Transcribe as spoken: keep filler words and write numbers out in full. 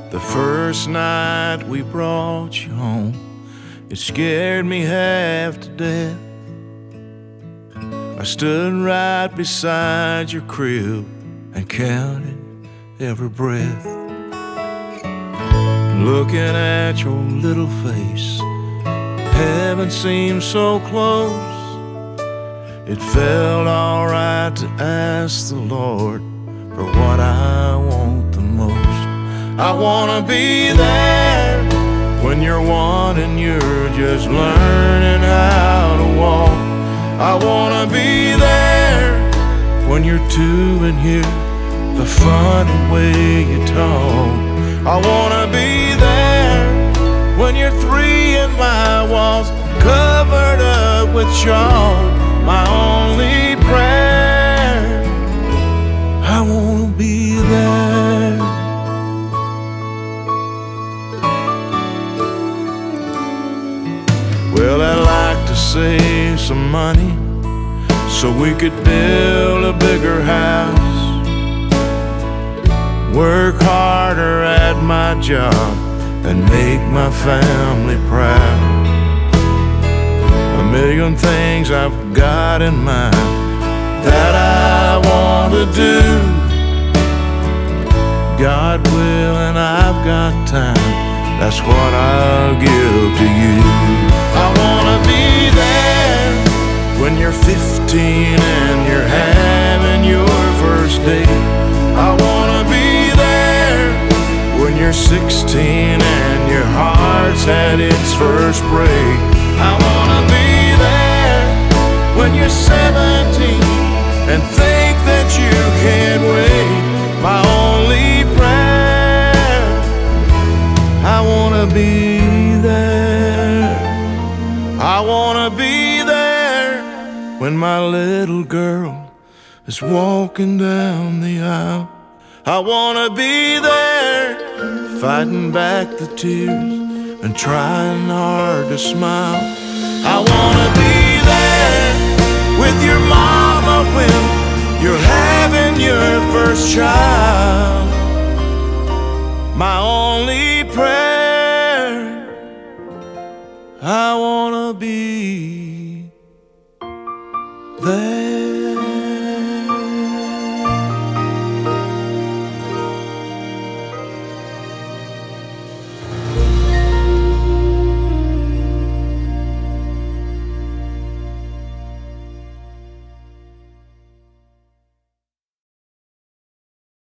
The first night we brought you home, it scared me half to death. I stood right beside your crib and counted every breath. Looking at your little face, heaven seemed so close. It felt alright to ask the Lord for what I want the most. I wanna be there when you're one and you're just learning how to walk. I wanna be there when you're two and hear the funny way you talk. I wanna be there when you're three and my walls covered up with chalk. My only prayer, I wanna be there. Well, I'd like to save some money so we could build a bigger house, work harder at my job, and make my family proud. A million things I've got in mind that I want to do. God willing, I've got time, that's what I'll give to you. I wanna be there when you're fifteen and you're having your first date. I wanna be there when you're sixteen and your heart's had its first break. I wanna be there when you're seventeen and think that you can't wait. My only prayer, I wanna be there. I wanna be there when my little girl is walking down the aisle. I wanna be there fighting back the tears and trying hard to smile. I wanna be there with your mama when you're having your first child. My only prayer, I wanna be there.